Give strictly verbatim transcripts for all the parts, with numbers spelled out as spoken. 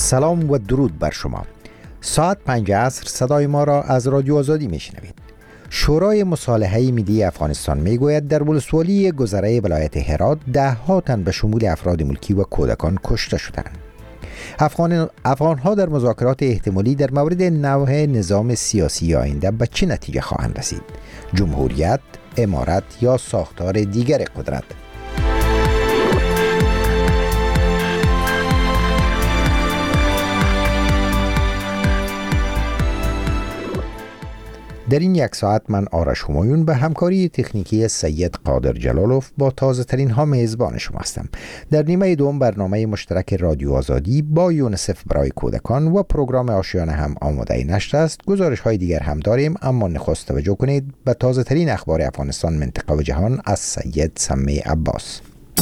سلام و درود بر شما. ساعت پنج عصر صدای ما را از رادیو آزادی میشنوید. شورای مصالحه ملی افغانستان میگوید در ولسوالی گذره ولایت هرات ده ها تن به شمول افراد ملکی و کودکان کشته شدند. افغان افغان‌ها در مذاکرات احتمالی در مورد نوع نظام سیاسی آینده به چه نتیجه خواهند رسید؟ جمهوریت، امارت یا ساختار دیگر قدرت؟ در این یک ساعت من آرش همایون به همکاری تکنیکی سید قادر جلالوف با تازه ترین ها میزبان شما هستم. در نیمه دوم برنامه مشترک رادیو آزادی با یونیسف برای کودکان و پروگرام آشیانه هم آماده نشر است. گزارش های دیگر هم داریم، اما نخست توجه کنید به تازه ترین اخبار افغانستان، منطقه و جهان از سید سمی عباس.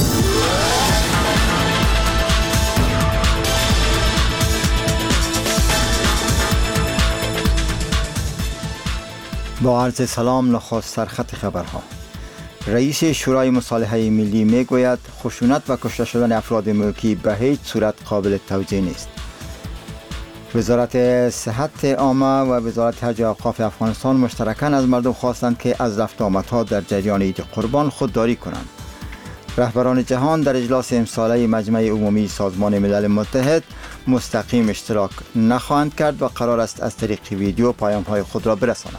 با عرض سلام، نخست سرخط خبرها. رئیس شورای مصالحه ملی میگوید خشونت و کشته شدن افراد ملکی به هیچ صورت قابل توجیه نیست. وزارت صحت عامه و وزارت حج و اوقاف افغانستان مشترکاً از مردم خواستند که از رفت و آمدها در جریان عید قربان خودداری کنند. رهبران جهان در اجلاس امساله مجمع عمومی سازمان ملل متحد مستقیم اشتراک نخواهند کرد و قرار است از طریق ویدیو پیام‌های خود را برسانند.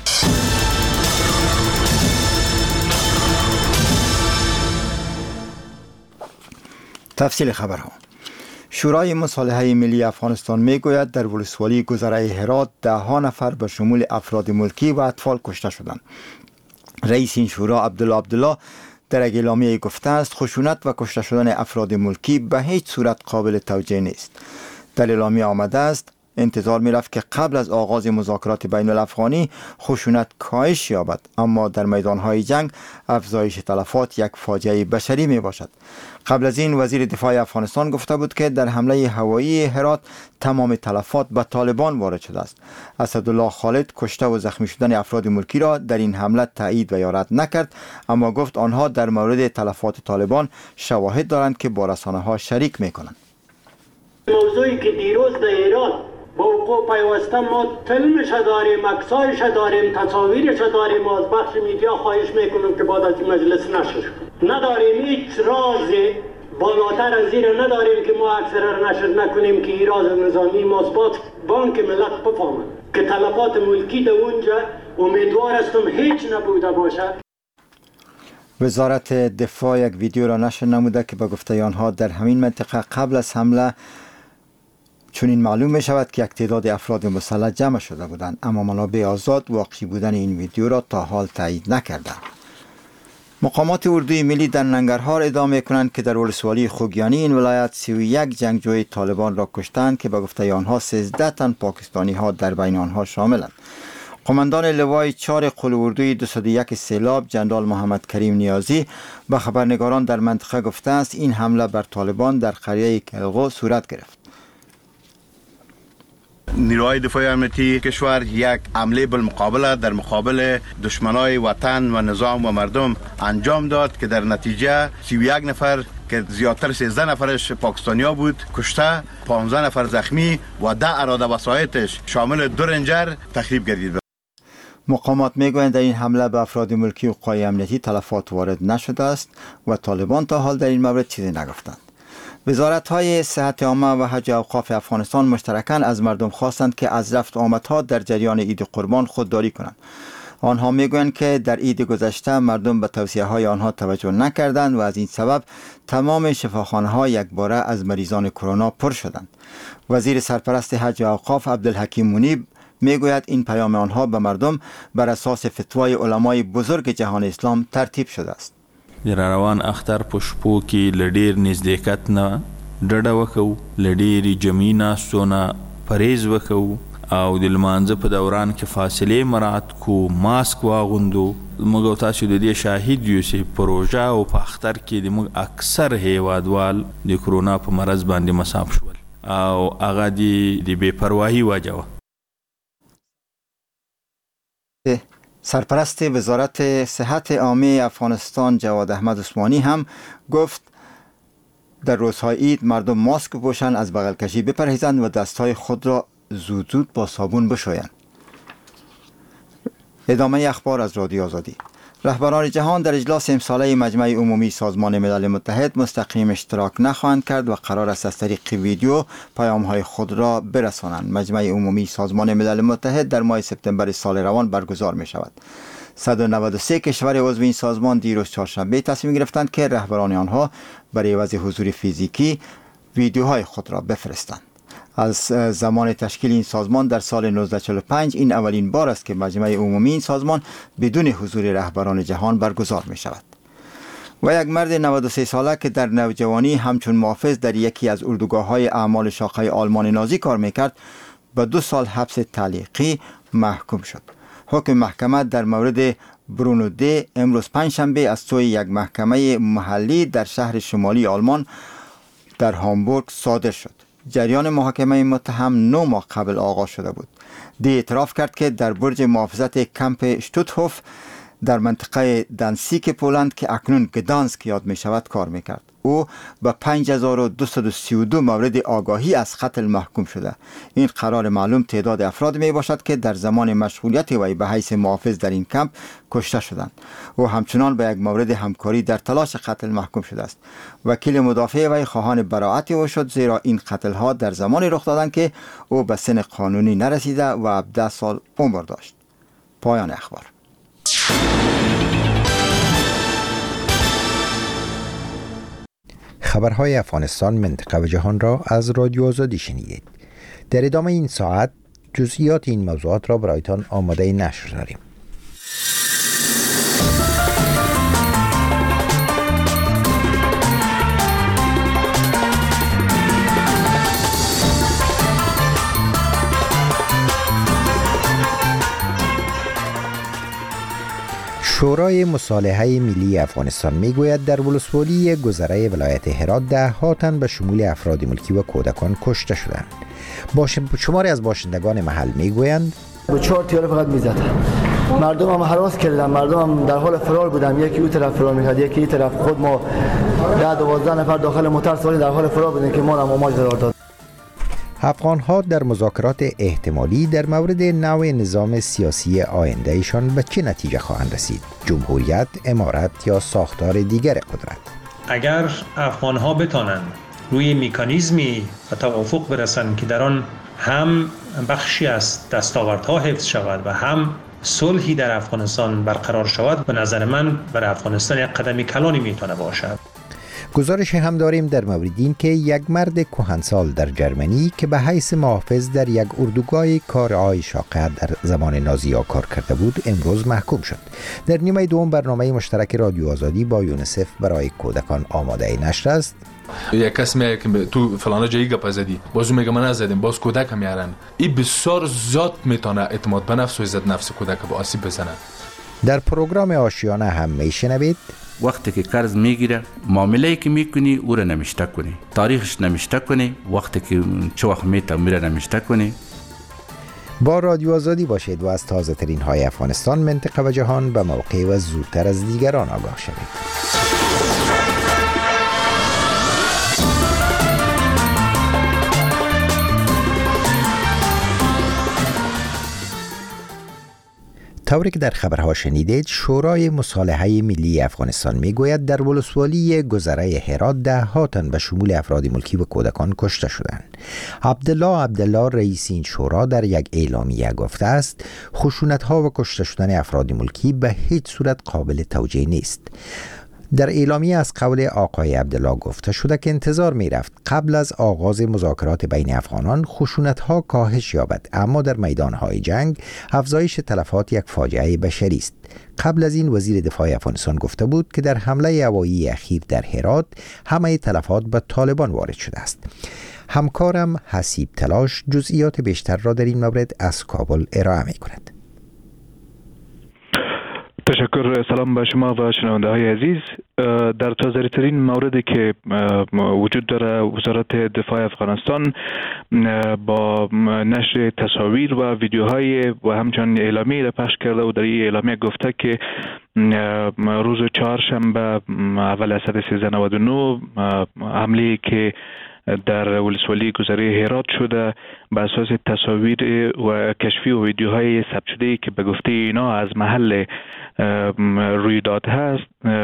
تفصیل خبرها. شورای مصالحه ملی افغانستان میگوید در ولسوالی گذره هرات ده ها نفر به شمول افراد ملکی و اطفال کشته شدند. رئیس این شورا عبدالله عبدالله در یک اعلامیه گفته است خشونت و کشته شدن افراد ملکی به هیچ صورت قابل توجیه نیست. در اعلامیه آمده است انتظار می رفت که قبل از آغاز مذاکرات بین الافغانی خشونت کاهش یابد، اما در میدانهای جنگ افزایش تلفات یک فاجعه بشری می باشد. قبل از این وزیر دفاع افغانستان گفته بود که در حمله هوایی هرات تمام تلفات به طالبان وارد شده است. اسدالله خالد کشته و زخمی شدن افراد ملکی را در این حمله تایید و یا رد نکرد، اما گفت آنها در مورد تلفات طالبان شواهد دارند که با رسانه ها شریک می کنند. موضوعی که دیروز در ایران با وقوع پیوسته ما فیلمش داریم، عکسایش داریم، تصاویرش داریم. از بخش میدیا خواهش میکنم که بعد از این مجلس نشر نداریم. هیچ راز بالاتر از این نداریم که ما اکثر را نشر نکنیم که این راز نظامی ماست. باید بانک ملت بفهمد که تلفات ملکی در اونجا امیدوار هستم هیچ نبوده باشد. وزارت دفاع یک ویدیو را نشر نموده که به گفته آنها در همین منطقه قبل از حمله چون این معلوم می شود که یک تعداد افراد مسلح جمع شده بودند، اما منابع آزاد واقعی بودن این ویدیو را تا حال تایید نکردند. مقامات اردوی ملی در ننگرهار ادعا می کنند که در ولسوالی خوگیانی این ولایت سی و یک جنگجوی طالبان را کشتند که به گفته آنها سیزده تن پاکستانی ها در بین آنها شاملند. قماندان لوای چهار قل اردوی دویست و یک سیلاب جنرال محمد کریم نیازی به خبرنگاران در منطقه گفته است این حمله بر طالبان در قریه کلغو صورت گرفت. نیروهای دفاع امنیتی کشور یک حمله بالمقابله در مقابل دشمنای وطن و نظام و مردم انجام داد که در نتیجه سی و یک نفر که زیادتر سیزده نفرش پاکستانیا بود کشته، پانزده نفر زخمی و ده اراده وسایطش شامل دو رنجر تخریب گردید. مقامات میگویند در این حمله به افراد ملکی و قوای امنیتی تلفات وارد نشده است و طالبان تا حال در این مورد چیزی نگفتند. وزارت های صحت عامه و حج و اوقاف افغانستان مشترکاً از مردم خواستند که از رفت و آمدها در جریان عید قربان خودداری کنند. آنها میگویند که در عید گذشته مردم به توصیه های آنها توجه نکردند و از این سبب تمام شفاخانه ها یک باره از مریضان کرونا پر شدند. وزیر سرپرست حج و اوقاف عبدالحکیم منیب میگوید این پیام آنها به مردم بر اساس فتوای علمای بزرگ جهان اسلام ترتیب شده است. در روان اختر پشپو کې لډیر نزدېکت نه ډډه وکړو، لډیرې جمعي ناستو نه پرهیز وکړو او د لمانځه په دوران کې فاصلې مراعات کو، ماسک واغوندو. موږ او تاسو د دې شاهد یو چې پروژه او په اختر کې د موږ اکثر هیوادوال د کرونا په مرض باندې مصاب شول او هغه د بې پرواهي وجه وه. سرپرست وزارت صحت عامه افغانستان جواد احمد عثمانی هم گفت در روزهای عید مردم ماسک بپوشند، از بغل کشی بپرهیزند و دستهای خود را زود زود با صابون بشویند. ادامه اخبار از رادیو آزادی. رهبران جهان در اجلاس امساله مجمع عمومی سازمان ملل متحد مستقیم اشتراک نخواهند کرد و قرار است از طریق ویدیو پیام‌های خود را برسانند. مجمع عمومی سازمان ملل متحد در ماه سپتامبر سال روان برگزار می شود. صد و نود و سه کشور عضو این سازمان دیروز چهارشنبه تصمیم گرفتند که رهبران آنها برای عوض حضور فیزیکی ویدیوهای خود را بفرستند. از زمان تشکیل این سازمان در سال نوزده چهل و پنج این اولین بار است که مجمع عمومی این سازمان بدون حضور رهبران جهان برگزار می شود. و یک مرد نود و سه ساله که در نوجوانی همچون محافظ در یکی از اردوگاه‌های اعمال شاخه آلمان نازی کار میکرد به دو سال حبس تعلیقی محکوم شد. حکم محکمه در مورد برونو دی امروز پنجشنبه از سوی یک محکمه محلی در شهر شمالی آلمان در هامبورگ صادر شد. جریان محاکمه متهم نه ماه قبل آغاز شده بود. دی اعتراف کرد که در برج محافظت کمپ شتوتهوف در منطقه دانسیک پولند که اکنون گدانسک یاد می شود کار می کرد. او به پنج هزار و دویست و سی و دو مورد آگاهی از قتل محکوم شده. این قرار معلوم تعداد افراد می باشد که در زمان مشغولیت وی به حیث محافظ در این کمپ کشته شدند. او همچنان به یک مورد همکاری در تلاش قتل محکوم شده است. وکیل مدافع وی خواهان براءت او شد، زیرا این قتل ها در زمانی رخ دادند که او به سن قانونی نرسیده و هفده سال عمر داشت. پایان اخبار. خبرهای افغانستان، منطقه و جهان را از رادیو آزادی شنیدید. در ادامه این ساعت جزئیات این موضوعات را برایتان آماده نشر داریم. شورای مصالحه ملی افغانستان میگوید در ولسوالی گذره ولایت هرات ده ها تن به شمول افراد ملکی و کودکان کشته شدند. باش... شماری از باشندگان محل میگویند با چهار تیاره فقط میزد. مردم هم هراس کردن، مردم هم در حال فرار بودن، یکی اون طرف فرار میکرد، یکی این طرف. خود ما ده دوازده نفر داخل موتور سواری در حال فرار بودیم که ما هم امواج قرار داد. افغان‌ها در مذاکرات احتمالی در مورد نوع نظام سیاسی آینده ایشان به چه نتیجه خواهند رسید؟ جمهوریت، امارت یا ساختار دیگر قدرت؟ اگر افغان‌ها بتانند روی مکانیزمی و توافق برسند که در آن هم بخشی از دستاوردها حفظ شود و هم صلحی در افغانستان برقرار شود، به نظر من برای افغانستان یک قدم کلانی میتونه باشد. گزارش هم داریم در مورد این که یک مرد کهنسال در جرمنی که به حیث محافظ در یک اردوگاه کارهای شاقه در زمان نازی‌ها کار کرده بود امروز محکوم شد. در نیمه دوم برنامه مشترک رادیو آزادی با یونیسف برای کودکان آماده نشر است. یک کس میگه که تو فلان جایی گپ زدی، بازو میگه من نزدم، باز کودک هم میارن. این بسیار زیاد میتونه اعتماد به نفس و عزت نفس کودک به آسیب بزنه. در پروگرام آشیانه هم میشنوید وقتی که قرض میگیره معامله‌ای که میکنی او را نمیشته کنی، تاریخش نمیشته کنی، وقتی که چه وقت میته میره نمیشته کنی. با رادیو آزادی باشید و از تازه ترین های افغانستان، منطقه و جهان به موقع و زودتر از دیگران آگاه شوید. طوری که در خبرها شنیدید، شورای مصالحه ملی افغانستان میگوید در ولسوالی گذره هرات ده ها تن به شمول افراد ملکی و کودکان کشته شدند. عبدالله عبدالله رئیس این شورا در یک اعلامیه گفته است خشونت‌ها و کشته شدن افراد ملکی به هیچ صورت قابل توجیه نیست. در اعلامیه از قول آقای عبدالله گفته شده که انتظار می رفت قبل از آغاز مذاکرات بین افغانان خشونت‌ها کاهش یابد، اما در میدان‌های جنگ افزایش تلفات یک فاجعه بشری است. قبل از این وزیر دفاع افغانستان گفته بود که در حمله هوایی اخیر در هرات همه تلفات به طالبان وارد شده است. همکارم حسیب تلاش جزئیات بیشتر را در این مورد از کابل ارائه می کند. تشکر. سلام به شما و شنونده های عزیز. در تازه ترین موردی که وجود داره، وزارت دفاع افغانستان با نشر تصاویر و ویدیوهای و همچنین اعلامیه را پخش کرده و در این اعلامیه گفته که روز چهارشنبه اول اسد سیزده نود و نه حمله که در ولسوالی گذره هرات شده به اساس تصاویر و کشفی و ویدیوهای ثبت شده که به گفته اینا از محل رویداد هست،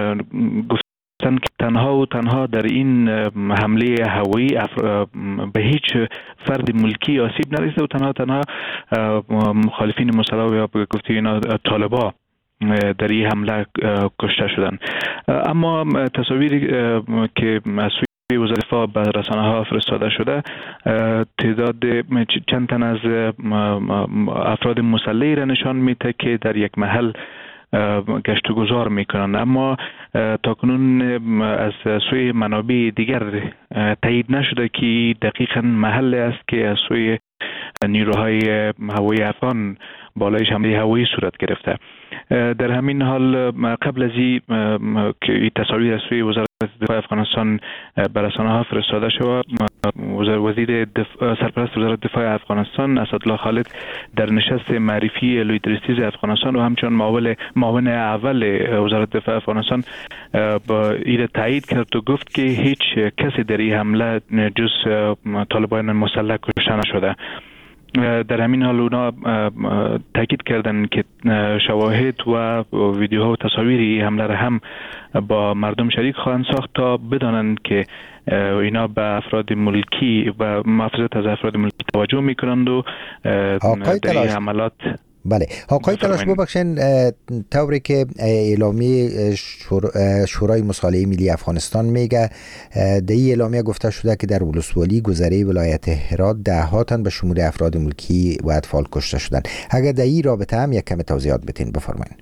گفتن که تنها و تنها در این حمله هوایی به هیچ فرد ملکی آسیب نرسیده و تنها تنها مخالفین مسلح یا به گفته اینا طالبا در این حمله کشته شدند. اما تصاویری که از وزارت دفاع به رسانه ها فرستاده شده تعداد چند تن از افراد مسلحی را نشان میده که در یک محل گشت و گذار میکنند، اما تاکنون از سوی منابع دیگر تایید نشده که دقیقاً محل است که از سوی نیروهای هوایی افغان بالای حمله هوایی صورت گرفته. در همین حال قبل از این که این تصاویر از سوی وزارت دفاع افغانستان به رسانه ها فرستاده شد، وزیر دفاع سرپرست وزارت دفاع افغانستان اسدالله خالد در نشست معرفی لویدرستیز افغانستان و همچنین معاون معاون اول وزارت دفاع افغانستان با این تایید کرد و گفت که هیچ کسی در این حمله جز طالبان مسلح کشته نشده. در همین حال اونا تاکید کردن که شواهد و ویدیوها و تصاویر حمله را هم با مردم شریک خواهند ساخت تا بدانند که اینا به افراد ملکی و محافظت از افراد ملکی توجه میکنند و در این حملات. بله آقای تلاش ببخشین، طوری که اعلامیه شورای مصالحه ملی افغانستان میگه، در این اعلامیه گفته شده که در ولسوالی گذره ولایت هرات ده ها تن به شمول افراد ملکی و اطفال کشته شدند. اگر در این رابطه هم یک کم توضیحات بتین بفرمایید.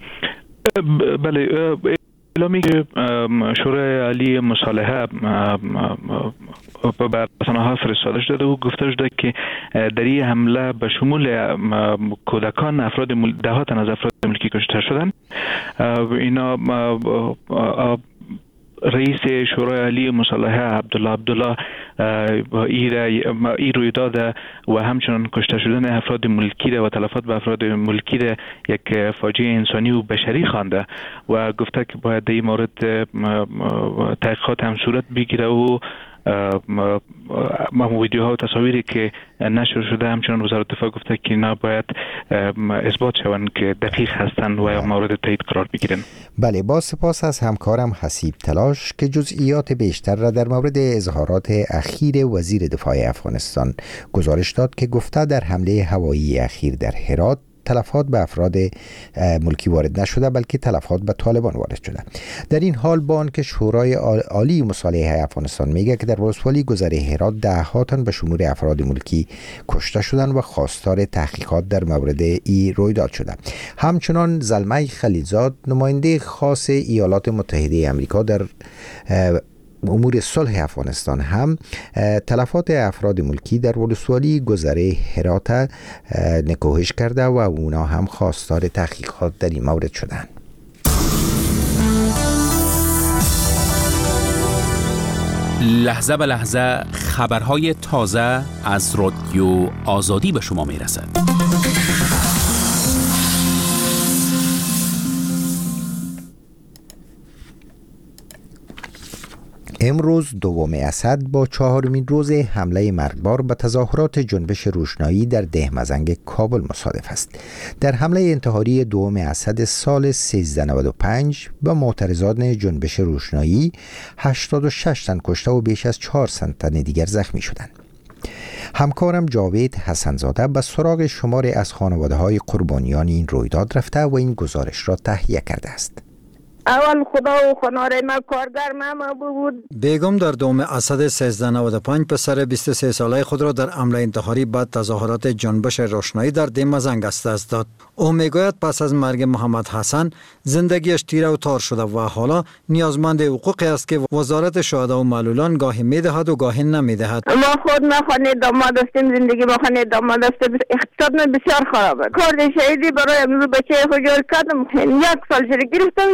بله، اعلامیه شورای عالی مصالحه به رسانه ها فرستاده شده و گفته شده که در این حمله به شمول کودکان افراد مل... ده ها تن از افراد ملکی کشته شدند. اینا رئیس شورای عالی مصالحه عبدالله عبدالله ای رویداد و همچنان کشته شدن افراد ملکی و تلفات به افراد ملکی یک فاجعه انسانی و بشری خوانده و گفته که باید در این مورد تحقیقات هم صورت بگیره و ویدیوها و تصاویری که نشر شده همچنان وزارت دفاع گفته که اینا باید اثبات شوند که دقیق هستند و مورد تایید قرار بگیرن. بله، با سپاس از همکارم حسیب تلاش که جزئیات بیشتر را در مورد اظهارات اخیر وزیر دفاع افغانستان گزارش داد که گفته در حمله هوایی اخیر در هرات تلفات به افراد ملکی وارد نشده بلکه تلفات به طالبان وارد شده. در این حال با آنکه شورای عالی مصالحه افغانستان میگه که در ولسوالی گذره هرات ده ها تن به شمول افراد ملکی کشته شدن و خواستار تحقیقات در مورد ای رویداد شده. همچنان زلمه خلیلزاد نماینده خاص ایالات متحده آمریکا در امور صلح افغانستان هم تلفات افراد ملکی در ولسوالی گذره هرات نکوهش کرده و اونا هم خواستار تحقیقات در این مورد شدند. لحظه به لحظه خبرهای تازه از رادیو آزادی به شما میرسد. امروز دوم اسد با چهارمین روز حمله مرگبار به تظاهرات جنبش روشنایی در دهمزنگ کابل مصادف است. در حمله انتحاری دوم اسد سال سیزده نود و پنج به معترضان جنبش روشنایی هشتاد و شش تن کشته و بیش از چهارصد تن دیگر زخمی شدند. همکارم جاوید حسنزاده به سراغ شماری از خانواده‌های قربانیان این رویداد رفته و این گزارش را تهیه کرده است. اول خدا و خنار ما کارگر ما بود. بیگم در دوم اسد سیزده نود و پنج پسر بیست و سه ساله خود را در حمله انتحاری بعد تظاهرات جنبش روشنایی در دهمزنگ از دست داد. او میگوید پس از مرگ محمد حسن زندگیش تیره و تار شده و حالا نیازمند حقوقی است که وزارت شهدا و معلولان گاهی میدهد و گاهی نمیدهد. ما خود ما خانه داماد داشتیم، زندگی با خانه داماد داشتیم، اقتصاد ما بسیار خرابه. کار شهیدی برای امروز بچه خود جور کردم، یک سال شده گرفتم دیگه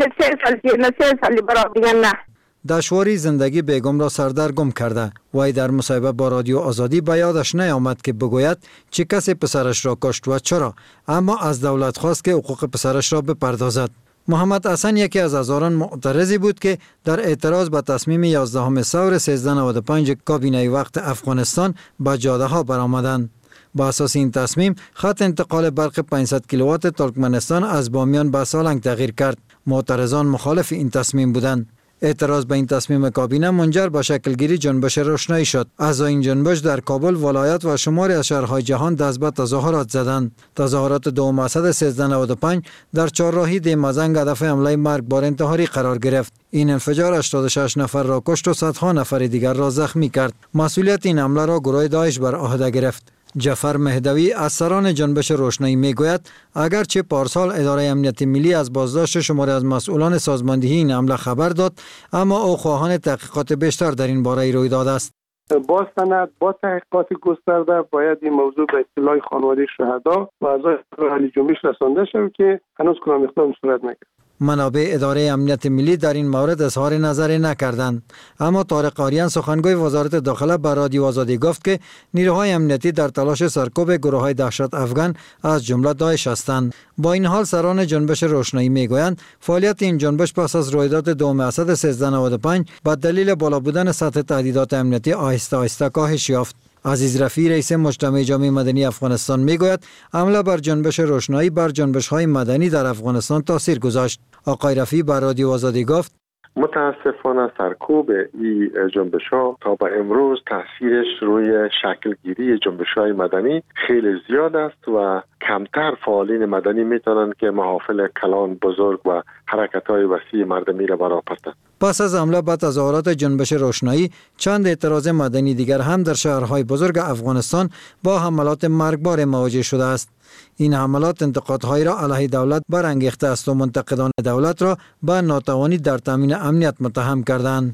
سه سال دیگه نه سه سالی برای دیگه نه. دشواری زندگی بیگم را سردرگم کرده. وی در مصاحبه با رادیو آزادی به یادش نیامد که بگوید چه کسی پسرش را کشت و چرا، اما از دولت خواست که حقوق پسرش را بپردازد. محمد حسن یکی از هزاران معترضی بود که در اعتراض به تصمیم یازدهم ثور سیزده نود و پنج کابینه وقت افغانستان به جاده ها برآمدند. با اساس این تصمیم خط انتقال برق پانصد کیلووات ترکمنستان از بامیان به سالنگ تغییر کرد. معترضان مخالف این تصمیم بودند. اعتراض به این تصمیم کابینه منجر به شکلگیری جنبش روشنایی شد. از این جنبش در کابل، ولایت و شماری از شهرهای جهان دست به تظاهرات زدند. تظاهرات دوم اسد سیزده نود و پنج در چهارراهی دیمزنگ هدف حمله مرگبار انتحاری قرار گرفت. این انفجار هشتاد و شش نفر را کشت و صدها نفر دیگر را زخمی کرد. مسئولیت این حمله را گروه داعش بر عهده گرفت. جعفر مهدوی از سران جنبش روشنایی میگوید اگرچه پارسال اداره امنیت ملی از بازداشت شماری از مسئولان سازماندهی این حمله خبر داد، اما او خواهان تحقیقات بیشتر در این باره روی داده است. با سند با تحقیقات گسترده باید این موضوع به اطلاع خانواده شهدا و اعضای اهالی جنبش رسانده شود که هنوز کدام اقدام صورت نگرفته. منابع اداره امنیت ملی در این مورد اظهار نظری نکردند، اما طارق آریان سخنگوی وزارت داخله به رادیو آزادی گفت که نیروهای امنیتی در تلاش سرکوب گروه‌های دهشت افغان از جمله داعش هستند. با این حال سران جنبش روشنایی میگویند فعالیت این جنبش پس از رویداد دوم اسد سیزده نود و پنج به دلیل بالا بودن سطح تهدیدات امنیتی آهسته آهسته کاهش یافت. عزیز رفیع رئیس مجتمع جامعه مدنی افغانستان میگوید حمله بر جنبش روشنایی بر جنبش‌های مدنی در افغانستان تاثیر گذاشت. آقای رفیع بر رادیو آزادی گفت متاسفانه سرکوب این جنبش ها تا به امروز تاثیرش روی شکلگیری جنبش های مدنی خیلی زیاد است و کمتر فعالین مدنی میتونن که محافل کلان بزرگ و حرکت های وسیع مردمی را برآورند. پس از حمله به تظاهرات جنبش روشنایی، چند اعتراض مدنی دیگر هم در شهرهای بزرگ افغانستان با حملات مرگبار مواجه شده است. این حملات انتقادهایی را علیه دولت برانگیخته است و منتقدان دولت را به ناتوانی در تامین امنیت متهم کردند.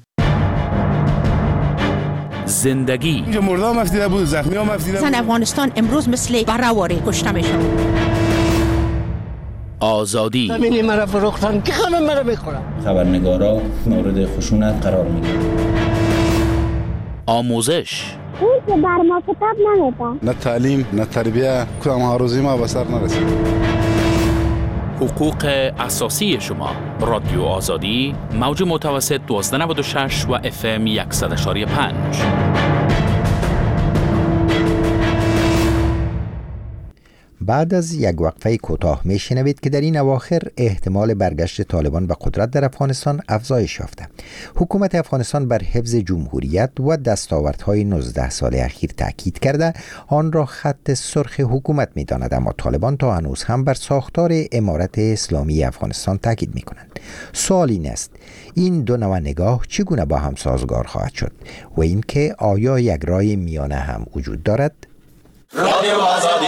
زندگی اینجا مرده هم افتیده بود، زخمی هم افتیده بود. زن افغانستان امروز مثل برهواره کشته میشن. آزادی همینی مرا فروختن که همه مرا میخورن. خبرنگارا مورد خشونت قرار میگیرن. آموزش اون که بر ما کتاب نمیده. نه تعلیم نه تربیه، کدام هاروزی ما به سر نرسید. حقوق اساسی شما. رادیو آزادی، موج متوسط دوازده نود و شش و اف ام صد و پنج. بعد از یک وقفه کوتاه میشنوید که در این اواخر احتمال برگشت طالبان به قدرت در افغانستان افزایش یافته. حکومت افغانستان بر حفظ جمهوریت و دستاوردهای نوزده سال اخیر تاکید کرده آن را خط سرخ حکومت می‌داند، اما طالبان تا هنوز هم بر ساختار امارت اسلامی افغانستان تاکید می‌کنند. سوال این است این دو نوع نگاه چگونه با هم سازگار خواهد شد و اینکه آیا یک راه میانه هم وجود دارد؟ رادیو آزادی.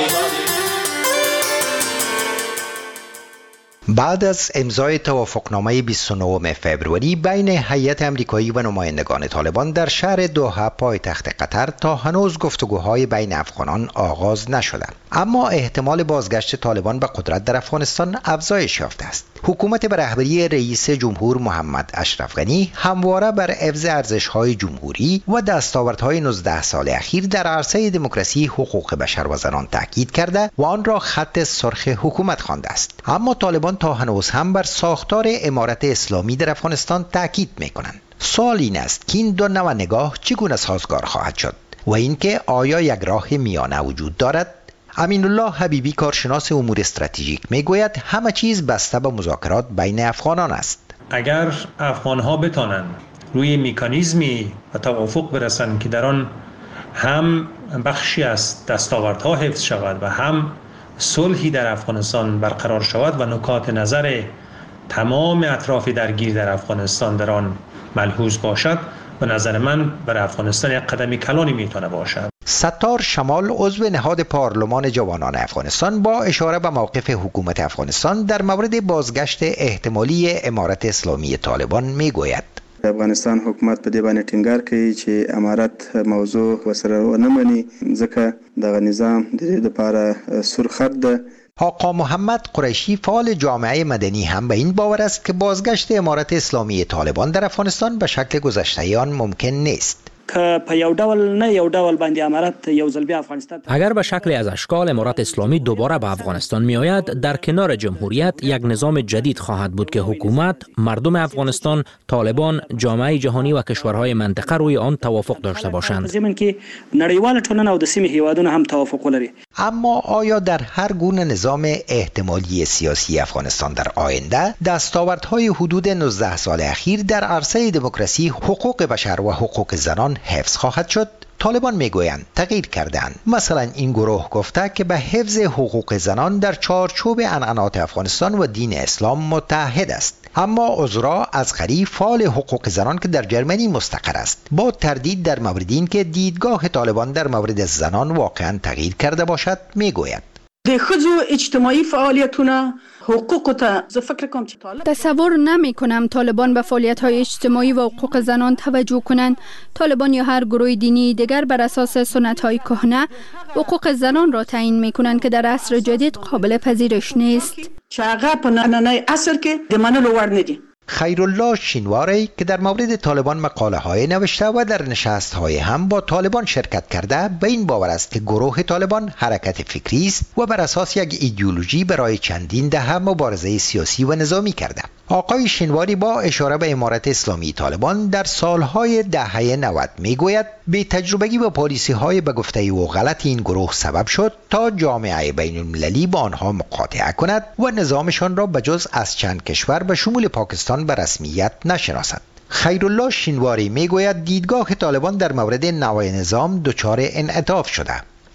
بعد از امضای توافقنامه بیست و نهم فوریه بین هیئت آمریکایی و نمایندگان طالبان در شهر دوحه پایتخت قطر تا هنوز گفتگوهای بین افغانان آغاز نشده، اما احتمال بازگشت طالبان به قدرت در افغانستان افزایش یافته است. حکومت به رهبری رئیس جمهور محمد اشرف غنی همواره بر حفظ ارزش‌های جمهوری و دستاوردهای نوزده سال اخیر در عرصه دموکراسی، حقوق بشر و زنان تاکید کرده و آن را خط سرخ حکومت خوانده است. اما طالبان تا هنوز هم بر ساختار امارت اسلامی در افغانستان تاکید می‌کنند. سوال این است که این دو نوع نگاه چگونه سازگار خواهد شد و اینکه آیا یک راه میانه وجود دارد؟ امین الله حبیبی کارشناس امور استراتژیک میگوید همه چیز بسته به مذاکرات بین افغانان است. اگر افغان‌ها بتانند روی مکانیزمی و توافق برسند که در آن هم بخشی از دستاوردها حفظ شود و هم صلحی در افغانستان برقرار شود و نکات نظر تمام اطراف درگیر در افغانستان در آن ملحوظ باشد، به نظر من برای افغانستان یک قدم کلانی میتونه باشد. ستار شمال عضو نهاد پارلمان جوانان افغانستان با اشاره به موقف حکومت افغانستان در مورد بازگشت احتمالی امارت اسلامی طالبان میگوید افغانستان حکومت په دې باندې ټینګار کوي چې امارت موضوع وسره ونه مني، ځکه دغه نظام د دې لپاره سور خط ده آقا محمد قریشی فعال جامعه مدنی هم به این باور است که بازگشت امارت اسلامی طالبان در افغانستان به شکل گذشته آن ممکن نیست. که په یو ډول نه یو ډول باندې امارت یو ځل بیا افغانستان اگر به شکل از اشکال امارت اسلامی دوباره به افغانستان می آید، در کنار جمهوریت یک نظام جدید خواهد بود که حکومت، مردم افغانستان، طالبان، جامعه جهانی و کشورهای منطقه روی آن توافق داشته باشند. زمین که نړیوال ټولنه او د سیمې هیوادونه هم توافق ولري. اما آیا در هر گونه نظام احتمالی سیاسی افغانستان در آینده دستاوردهای حدود نوزده سال اخیر در عرصه دموکراسی، حقوق بشر و حقوق زنان حفظ خواهد شد؟ طالبان میگویند تغییر کردند. مثلا این گروه گفته که به حفظ حقوق زنان در چارچوب عنعنات افغانستان و دین اسلام متحد است. اما عذرا اصغری، فعال حقوق زنان که در جرمنی مستقر است، با تردید در مورد این که دیدگاه طالبان در مورد زنان واقعا تغییر کرده باشد میگوید د ښځو اجتماعي فعالیتونه حقوق ته زه فکر کوم چې طالب تصور نمی کنم طالبان به فعالیت های اجتماعی و حقوق زنان توجه کنند. طالبان یا هر گروه دینی دیگر بر اساس سنت های کهنه حقوق زنان را تعیین می کنند که در عصر جدید قابل پذیرش نیست. چې هغه په نننی عصر کې د منلو وړ نه دي. خیرالله شینواری که در مورد طالبان مقاله های نوشته و در نشست های هم با طالبان شرکت کرده، به این باور است که گروه طالبان حرکت فکری است و بر اساس یک ایدئولوژی برای چندین دهه مبارزه سیاسی و نظامی کرده. آقای شینواری با اشاره به امارت اسلامی طالبان در سالهای دهه نود میگوید بی تجربگی و پالیسی های به گفته او غلط این گروه سبب شد تا جامعه بین المللی با آنها مقاطعه کند و نظامشان را به جز از چند کشور به شمول پاکستان به رسمیت نشناسد. خیرالله شینواری میگوید دیدگاه طالبان در مورد نوع نظام دچار انعطاف شده.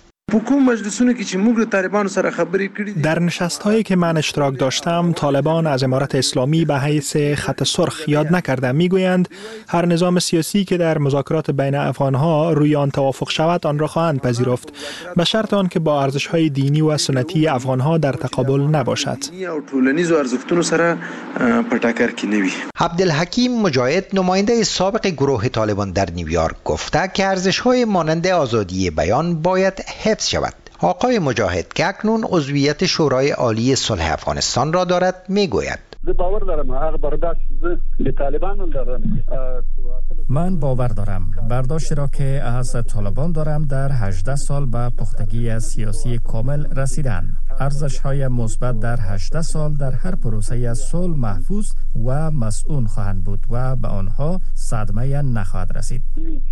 در نشست هایی که من اشتراک داشتم، طالبان از امارت اسلامی به حیث خط سرخ یاد نکرده. میگویند هر نظام سیاسی که در مذاکرات بین افغان ها روی آن توافق شود آن را خواهند پذیرفت، به شرط آن که با ارزش های دینی و سنتی افغان ها در تقابل نباشد. عبدالحکیم مجاهد، نماینده سابق گروه طالبان در نیویورک، گفته که ارزش های مانند آزادی بیان باید حفظ شود. آقای مجاهد که اکنون عضویت شورای عالی صلح افغانستان را دارد میگوید من باور دارم برداشتی را که از طالبان دارم در هجده سال به پختگی سیاسی کامل رسیدن. ارزش‌های مثبت در هجده سال در هر پروسه صلح محفوظ و مسئول خواهند بود و به آنها صدمه نخواهد رسید.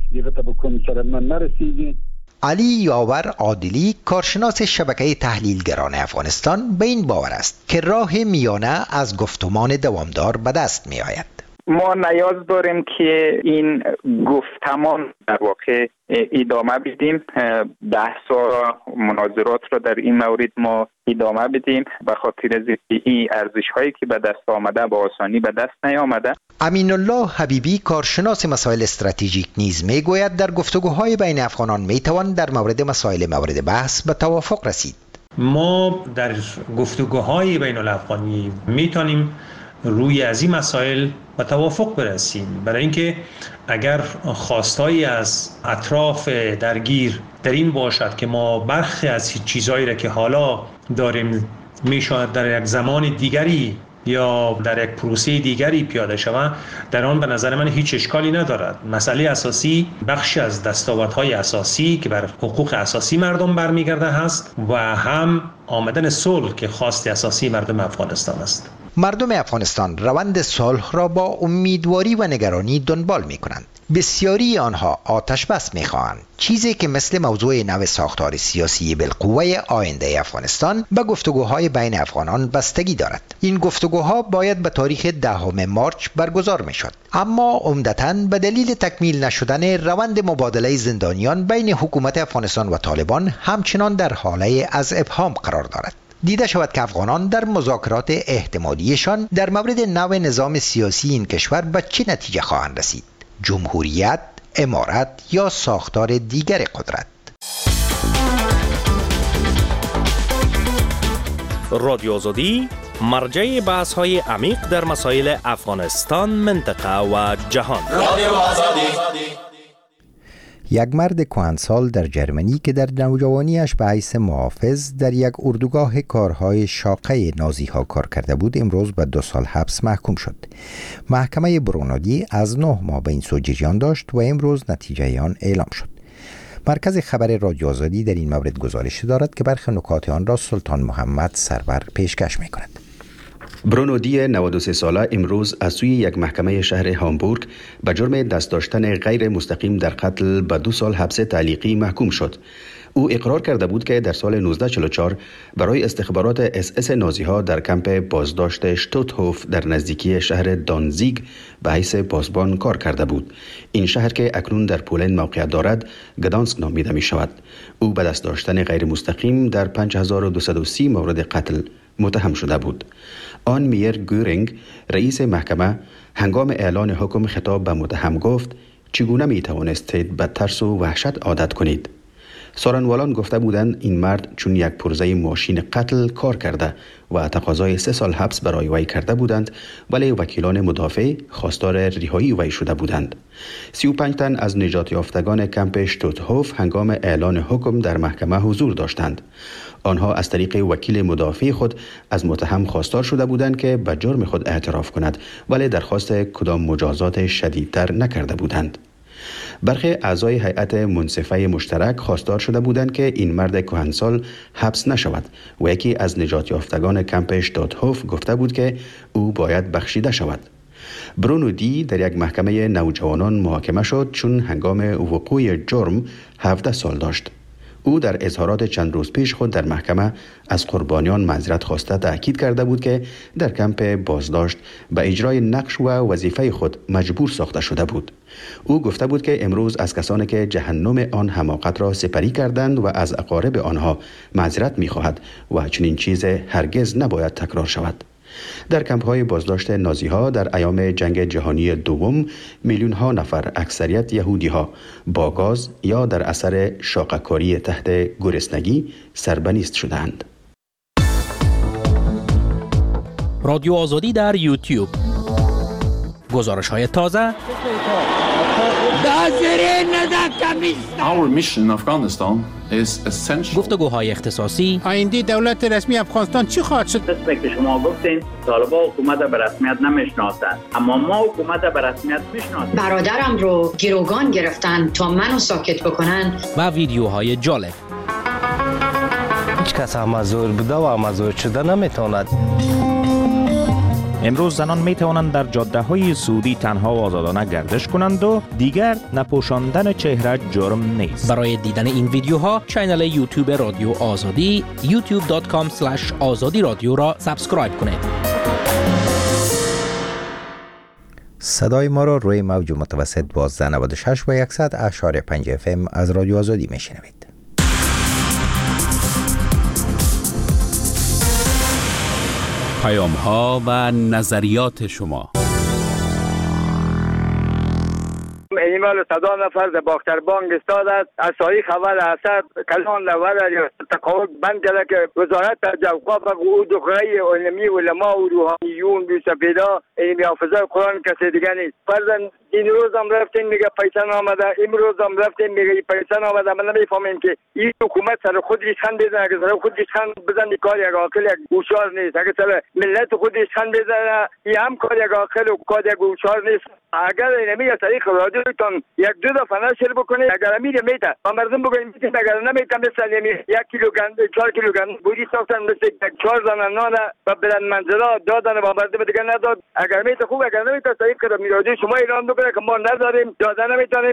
علی یاور عادلی، کارشناس شبکه تحلیلگران افغانستان، به این باور است که راه میانه از گفتمان دوامدار به دست می آید. ما نیاز داریم که این گفتمان در واقع ادامه بدیم، بحث و مناظرات را در این مورد ما ادامه بدیم، به خاطر این ارزش هایی که به دست آمده به آسانی به دست نیامده. امین الله حبیبی، کارشناس مسائل استراتژیک، نیز میگوید در گفتگوهای بین افغانان میتوان در مورد مسائل مورد بحث به توافق رسید. ما در گفتگوهای بین الافغانی میتونیم روی از این مسائل به توافق برسیم، برای اینکه اگر خواستایی از اطراف درگیر در این باشد که ما برخی از چیزهایی را که حالا داریم میشود در یک زمان دیگری یا در یک پروسه دیگری پیاده شود، در آن به نظر من هیچ اشکالی ندارد. مسئله اساسی بخشی از دستاوردهای اساسی که بر حقوق اساسی مردم برمیگرده هست و هم آمدن صلح که خواست اساسی مردم افغانستان است. مردم افغانستان روند صلح را با امیدواری و نگرانی دنبال می کنند. بسیاری آنها آتش بس می خواهند، چیزی که مثل موضوع نو ساختار سیاسی بالقوه آینده افغانستان به گفتگوهای بین افغانان بستگی دارد. این گفتگوها باید به تاریخ دهم مارچ برگزار می شد، اما عمدتاً به دلیل تکمیل نشدن روند مبادله زندانیان بین حکومت افغانستان و طالبان همچنان در حاله از ابهام قرار دارد. دیده شود که افغانان در مذاکرات احتمالیشان در مورد نوع نظام سیاسی این کشور به چه نتیجه خواهند رسید: جمهوریت، امارت یا ساختار دیگر قدرت. رادیو آزادی، مرجع بحث های عمیق در مسائل افغانستان، منطقه و جهان. رادیو آزادی. یک مرد کهنسال در جرمنی که در نوجوانیش به حیث محافظ در یک اردوگاه کارهای شاقه نازی ها کار کرده بود امروز به دو سال حبس محکوم شد. محکمه برونادی از نه ماه به این سو جریان داشت و امروز نتیجه آن اعلام شد. مرکز خبر رادیو آزادی در این مورد گزارش دارد که برخی نکات آن را سلطان محمد سرور پیشکش می کند. برونو دی نود و سه ساله امروز از سوی یک محکمه شهر هامبورگ به جرم دست داشتن غیر مستقیم در قتل به دو سال حبس تعلیقی محکوم شد. او اقرار کرده بود که در سال نوزده چهل و چهار برای استخبارات اس اس نازی ها در کمپ بازداشت شتوتهوف در نزدیکی شهر دانزیگ به حیث پاسبان کار کرده بود. این شهر که اکنون در پولند موقعیت دارد گدانسک نامیده می شود. او به دست داشتن غیر مستقیم در پنج هزار و دویست و سی مورد قتل متهم شده بود. آن میر گورینگ رئیس محکمه هنگام اعلان حکم خطاب به متهم گفت چگونه می توانستید به ترس و وحشت عادت کنید؟ سارنوالان گفته بودند این مرد چون یک پرزه ماشین قتل کار کرده و تقاضای سه سال حبس برای وی کرده بودند، ولی وکیلان مدافع خواستار رهایی وی شده بودند. سی و پنج تن از نجات یافتگان کمپ شتوتهوف هنگام اعلان حکم در محکمه حضور داشتند. آنها از طریق وکیل مدافع خود از متهم خواستار شده بودند که به جرم خود اعتراف کند، ولی درخواست کدام مجازات شدیدتر نکرده بودند. برخی اعضای هیئت منصفه مشترک خواستار شده بودند که این مرد کهنسال حبس نشود و یکی از نجات یافتگان کمپ شتوتهوف گفته بود که او باید بخشیده شود. برونو دی در یک محکمه نوجوانان محاکمه شد چون هنگام وقوع جرم هفده سال داشت. او در اظهارات چند روز پیش خود در محکمه از قربانیان معذرت خواسته تأکید کرده بود که در کمپ بازداشت به اجرای نقش و وظیفه خود مجبور ساخته شده بود. او گفته بود که امروز از کسانی که جهنم آن حماقت را سپری کردند و از اقارب آنها معذرت می‌خواهد و چنین چیز هرگز نباید تکرار شود. در کمپ‌های بازداشت نازی‌ها در ایام جنگ جهانی دوم میلیون‌ها نفر اکثریت یهودی‌ها با گاز یا در اثر شاقه‌کاری تحت گرسنگی سربنیست شدند. رادیو آزادی در یوتیوب. گزارش‌های تازه. Our mission in Afghanistan is essential. گفتگوهای اختصاصی. آینده دولت رسمی افغانستان چی خواهد شد؟ قسمی که شما گفتین طالبان حکومت به رسمیت نمیشناسند، اما ما حکومت به رسمیت میشناسیم. برادرم رو گروگان گرفتن تا منو ساکت بکنن. و ویدیوهای جالب. هیچ کس امازور بوده و امازور شده نمیتواند. امروز زنان می توانند در جاده های سعودی تنها و آزادانه گردش کنند و دیگر نپوشاندن چهره جرم نیست. برای دیدن این ویدیوها کانال یوتیوب رادیو آزادی یوتیوب دات کام اسلش آزادی رادیو را سابسکرایب کنید. صدای ما را روی موج متوسط دوازده نود و شش و صد اشاری پنج اف ام از رادیو آزادی میشنوید. پیام ها و نظریات شما. ایمیل صدا نفر در باختر بانک استاد است. اسایی خبر اثر کلان لور یا تقاعد بند کرده که وزارت جوقاف و دخرای علمی علما و روحانیون بی سفیدا این حافظه قرآن کسی دیگه نیست. فرزن این روز هم رفتیم میگه پیسه آمده، این روز هم رفتیم میگه پیسه آمده. من نمیفهمیم که این حکومت سر خود ریشخند بزنه. اگه سر خود ریشخند بزنه کار یک عاقل یک هوشیار نیست. اگه سر ملت خود ریشخند بزنه این هم کار یک عاقل و کار یک هوشیار نیست. اگر اینمی از طریق رادیوتون یک دو دفعه نشر بکنه اگر امیر میته و مردم بگویم میتیم اگر نمیتم مثل یک کیلو گند چهار کیلو گند بودی ساختن مثل چهار زن نان و برن منزلا دادن و مردم دیگه نداد. اگر میته خوب اگر نمیته طریق رادیو شما اعلام بکنه که ما نداریم داده نمیتونیم.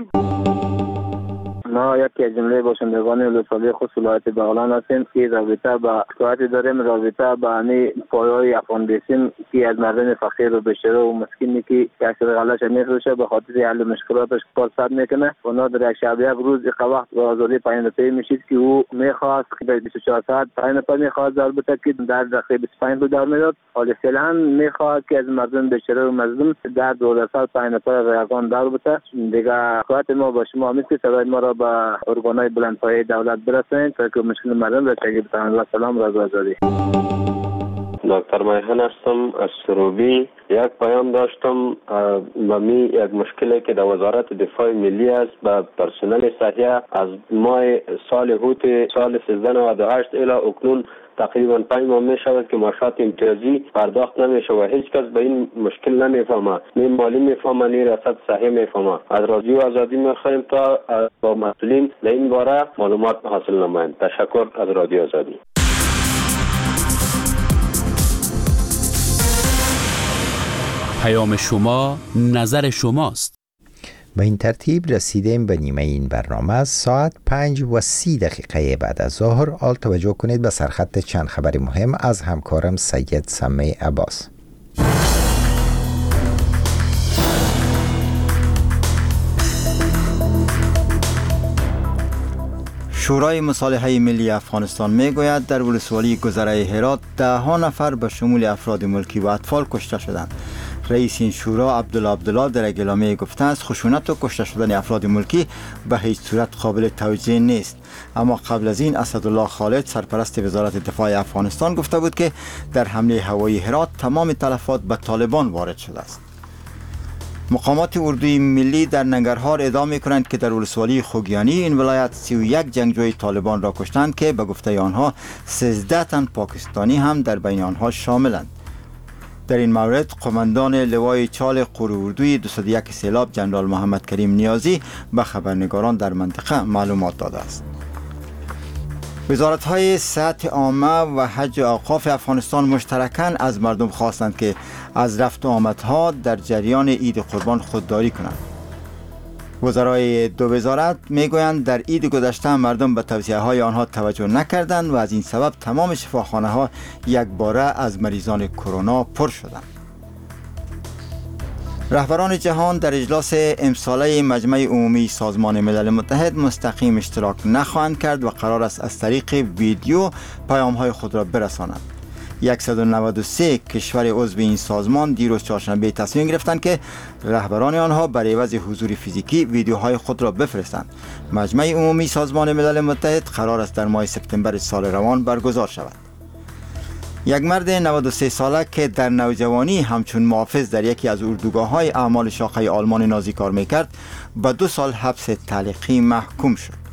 ما یکی از جمله باشندگان ولسوالی خود ولایت بغلان هستیم که رابطه با شکایت داریم رابطه با همه پایه‌های افغان بیسیم که از مردم فقیر و بیچاره و مسکینی که اکثر غلش میفروشه به خاطر حل مشکلاتش فرصت میکنه. اونا در یک شب یک روز یک وقت به آزادی پیام رسانی میشید که او میخواست که در بیست و چهار ساعت پیام رسانی میخواست البته که در دقیقه بیست و پنج رو در میداد. حالا فعلا میخواد که از مردم بیچاره و مظلوم در دولت سال پیام رسانی رایگان در بده. دیگه شکایت ما با شما میشه صدای ما را با ارگانهای بلندپایه دولت برسونید تا که مشکل مردم را تغییر بدهند. و سلام رادیو آزادی. دکتر مایحان هستم از سروبی. یک پیام داشتم و می یک مشکلی که در وزارت دفاع ملی است به پرسنل صحیح از ماه سال هوت سال سیزده نود و هشت الی اکنون تقریبا پنج ماه می شود که معاشات امتیازی پرداخت نمیشه و هیچ کس به این مشکل نمیفهمه، نه مالی میفهمه نه رصد صحیح میفهمه. از رادیو آزادی میخواهیم تا با مسئولین در این باره معلومات حاصل نمایند. تشکر از رادیو آزادی. پیام شما، نظر شماست. به این ترتیب رسیدیم به نیمه این برنامه. ساعت پنج و سی دقیقه بعد از ظهر. آل توجه کنید به سرخط چند خبر مهم از همکارم سید سمی عباس. شورای مصالحه ملی افغانستان میگوید در ولسوالی گذره هرات ده ها نفر به شمول افراد ملکی و اطفال کشته شدند. رئیس این شورا عبدالله عبدالله در اعلامیه گفته است خشونت و کشته شدن افراد ملکی به هیچ صورت قابل توجیه نیست. اما قبل از این اسدالله خالد سرپرست وزارت دفاع افغانستان گفته بود که در حمله هوایی هرات تمام تلفات به طالبان وارد شده است. مقامات اردوی ملی در ننگرهار ادعا می‌کنند که در ولسوالی خوگیانی این ولایت سی و یک جنگجوی طالبان را کشتند که به گفته آنها سیزده تن پاکستانی هم در بین آنها شاملند. در این مورد قماندان لوای چال قوه اردوی دویست و یک سیلاب جنرال محمد کریم نیازی به خبرنگاران در منطقه معلومات داده است. وزارت‌های صحت عامه و حج و اوقاف افغانستان مشترکاً از مردم خواستند که از رفت و آمدها در جریان عید قربان خودداری کنند. وزرای دو وزارت میگویند در عید گذشته مردم به توصیه‌های آنها توجه نکردند و از این سبب تمام شفاخانه‌ها یک باره از مریضان کرونا پر شدند. رهبران جهان در اجلاس امساله مجمع عمومی سازمان ملل متحد مستقیم اشتراک نخواهند کرد و قرار است از طریق ویدیو پیام‌های خود را برسانند. صد و نود و سه کشور عضو این سازمان دیروز چهارشنبه تصمیم گرفتند که رهبران آنها برای عوض حضور فیزیکی ویدیوهای خود را بفرستند. مجمع عمومی سازمان ملل متحد قرار است در ماه سپتامبر سال روان برگزار شود. یک مرد نود و سه ساله که در نوجوانی همچون محافظ در یکی از اردوگاه‌های اعمال شاخه آلمان نازی کار می‌کرد به دو سال حبس تعلیقی محکوم شد.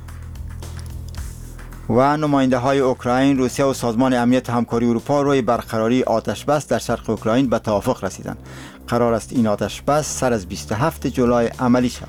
و نماینده های اوکراین، روسیه و سازمان امنیت همکاری اروپا روی برقراری آتش بس در شرق اوکراین به توافق رسیدند. قرار است این آتش بس سر از بیست و هفتم جولای عملی شود.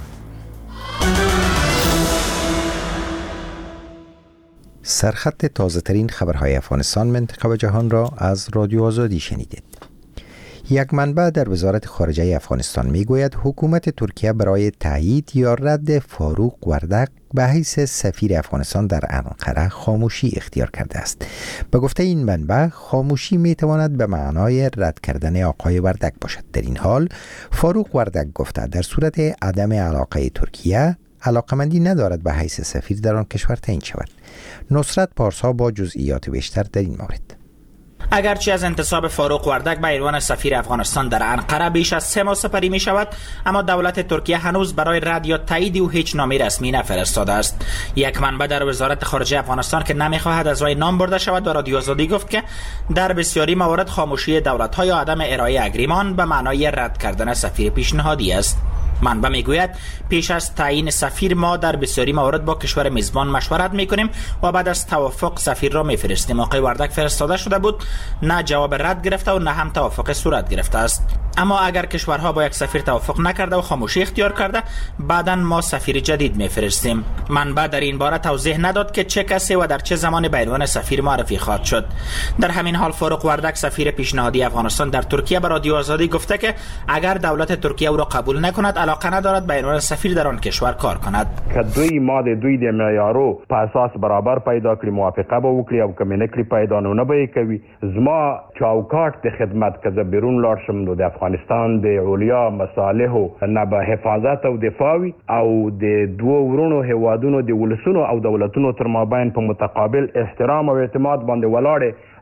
سرخط تازه ترین خبرهای افغانستان، منطقه و جهان را از رادیو آزادی شنیدید. یک منبع در وزارت خارجه افغانستان میگوید حکومت ترکیه برای تایید یا رد فاروق وردق به حیث سفیر افغانستان در انقره خاموشی اختیار کرده است. به گفته این منبع خاموشی میتواند به معنای رد کردن آقای وردق باشد. در این حال فاروق وردق گفته در صورت عدم علاقه ترکیه علاقمندی ندارد به حیث سفیر در آن کشور تعیین شود. نصرت پارسا با جزئیات بیشتر در این مورد. اگرچه از انتصاب فاروق وردق به عنوان سفیر افغانستان در انقره بیش از سه ماه سپری می شود، اما دولت ترکیه هنوز برای رد یا تایید او هیچ نامه رسمی نفرستاده است. یک منبع در وزارت خارجه افغانستان که نمیخواهد از وی نام برده شود، به رادیو آزادی گفت که در بسیاری موارد خاموشی دولت‌ها یا عدم ارائه اگریمان به معنای رد کردن سفیر پیشنهادی است. منبع میگوید پیش از تعیین سفیر ما در بسیاری موارد با کشور میزبان مشورت میکنیم و بعد از توافق سفیر را میفرستیم. آقای وردق فرستاده شده بود، نه جواب رد گرفته و نه هم توافق صورت گرفته است. اما اگر کشورها با یک سفیر توافق نکرده و خاموشی اختیار کرده، بعداً ما سفیر جدید میفرستیم. منبع در این باره توضیح نداد که چه کسی و در چه زمانی به عنوان سفیر معرفی خواهد شد. در همین حال فاروق وردق سفیر پیشنهادی افغانستان در ترکیه به رادیو آزادی گفته که اگر دولت ترکیه او را قبول نکند علاقه ندارد به عنوان سفیر در آن کشور کار کند. که دوی ما د دوی د معیارو په اساس برابر پیدا کړي، موافقه به وکړي او که نه کړي پیدا نه به کوي. زما چوکاټ د خدمت که زه بیرون لاړ شم نو د افغانستان د علیا مصالحو نه به حفاظت او دفاع وي او د دوه ورونو هیوادونو د ولسونو او دولتونو تر مابین په متقابل احترام او اعتماد باندې ولاړ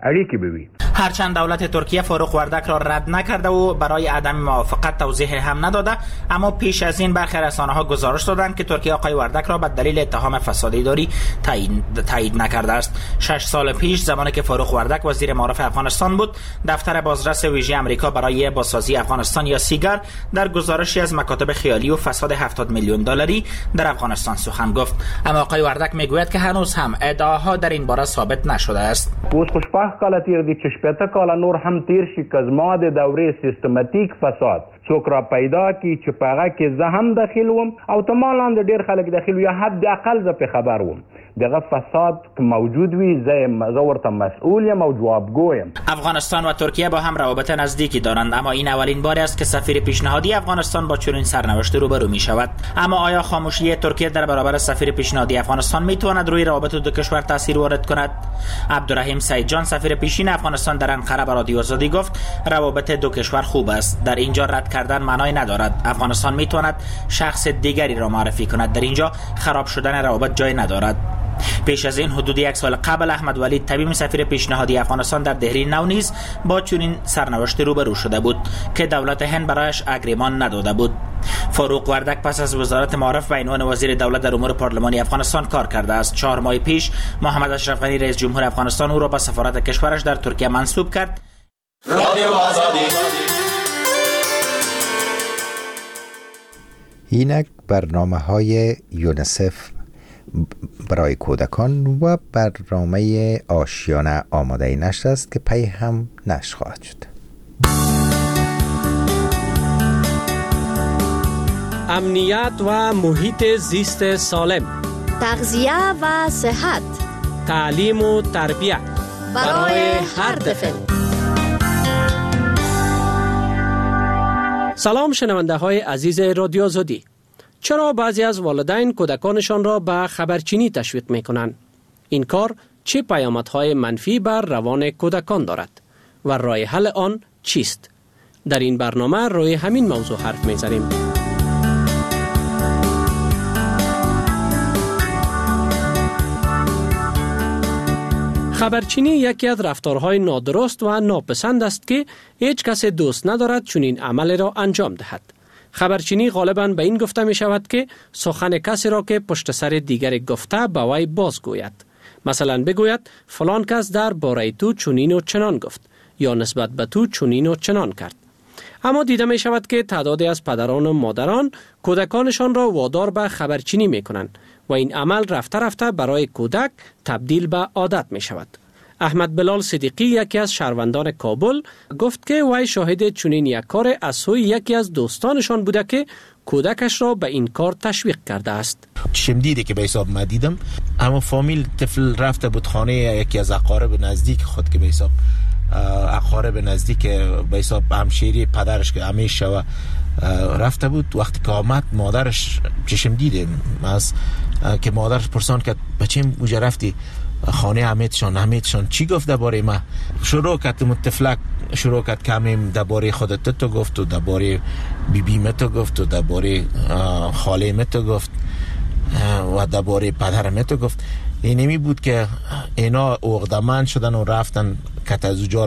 اړیکې به وي. هرچند دولت ترکیه فاروق وردک را رد نکرده و برای عدم موافقت توضیح هم نداده، اما پیش از این برخی رسانه‌ها گزارش دادند که ترکیه آقای وردک را به دلیل اتهام فساد اداری تایید نکرده است. شش سال پیش زمانی که فاروق وردک وزیر معارف افغانستان بود، دفتر بازرس ویژه آمریکا برای بازسازی افغانستان یا سیگر در گزارشی از مکاتب خیالی و فساد هفتاد میلیون دلاری در افغانستان سخن گفت. اما آقای وردک میگوید که هنوز هم ادعاها در این باره ثابت نشده است. اوس خو شپږ کاله تیر دي چې شپېته کاله نور هم تیر شي که زما د دورې سیستماتیک فساد څوک را پیدا کی چې په هغه کې زه هم داخل وم او تماما د ډېر خلک داخل یا حداقل زه په خبر وم دغه فساد موجود وي، زه ورته مسئول یم او جوابگو یم. افغانستان و ترکیه با هم روابط نزدیکی دارند، اما این اولین بار است که سفیر پیشنهادی افغانستان با چنین سرنوشتی روبرو می شود. اما آیا خاموشی ترکیه در برابر سفیر پیشنهادی افغانستان می تواند روی روابط دو کشور تاثیر وارد کند؟ عبدالرحیم سعید جان سفیر پیشین افغانستان در انقره به رادیو آزادی گفت روابط دو کشور خوب است. در اینجا رد کردن معنای ندارد. افغانستان می تواند شخص دیگری را معرفی کند. در اینجا خراب شدن روابط جای ندارد. پیش از این حدود یک سال قبل احمد ولید طبیب سفیر پیشنهادی افغانستان در دهلی نو نیز با چنین سرنوشتی روبرو شده بود که دولت هند برایش اگریمان نداده بود. فاروق وردک پس از وزارت معارف به عنوان وزیر دولت در امور پارلمانی افغانستان کار کرده است. چهار ماه پیش محمد اشرف غنی رئیس جمهور افغانستان او را به سفارت کشورش در ترکیه منصوب کرد. رادیو آزادی. اینک برنامه‌های یونیسف برای کودکان و برنامه آشیانه آماده نشر است که پی هم نشر خواهد شد. امنیت و محیط زیست سالم، تغذیه و صحت، تعلیم و تربیت برای هر طفل. سلام شنونده های عزیز رادیو آزادی. چرا بعضی از والدین کودکانشان را به خبرچینی تشویق می کنند؟ این کار چه پیامدهای منفی بر روان کودکان دارد و راه حل آن چیست؟ در این برنامه روی همین موضوع حرف می زنیم. خبرچینی یکی از رفتارهای نادرست و ناپسند است که هیچ کس دوست ندارد چنین عمل را انجام دهد. خبرچینی غالباً به این گفته می شود که سخن کسی را که پشت سر دیگر گفته به وی بازگوید. مثلا بگوید فلان کس در باره تو چنین و چنان گفت یا نسبت به تو چنین و چنان کرد. اما دیده می شود که تعدادی از پدران و مادران کودکانشان را وادار به خبرچینی می کنند و این عمل رفته رفته برای کودک تبدیل به عادت می شود. احمد بلال صدیقی یکی از شهروندان کابل گفت که وی شاهد چنین یک کار از سوی یکی از دوستانشان بوده که کودکش را به این کار تشویق کرده است. چشم دیده که به حساب ما دیدم، اما فامیل طفل رفته بود خانه یکی از اقارب نزدیک خود که به حساب اقارب نزدیک به حساب همشیری پدرش که همیشه و رفته بود. وقتی که آمد مادرش چشم دیده از که مادرش پرسان کرد بچیم اوجا رفتی خانه حمیدشان حمیدشان چی گفت درباره ما؟ شروع کرد متفلک شروع کرد کمیم درباره خودت تو گفت و درباره بی بی مت گفت و درباره خاله مت گفت و درباره پدر مت گفت. اینمی بود که اینا عقده‌مند شدن و رفتن کت از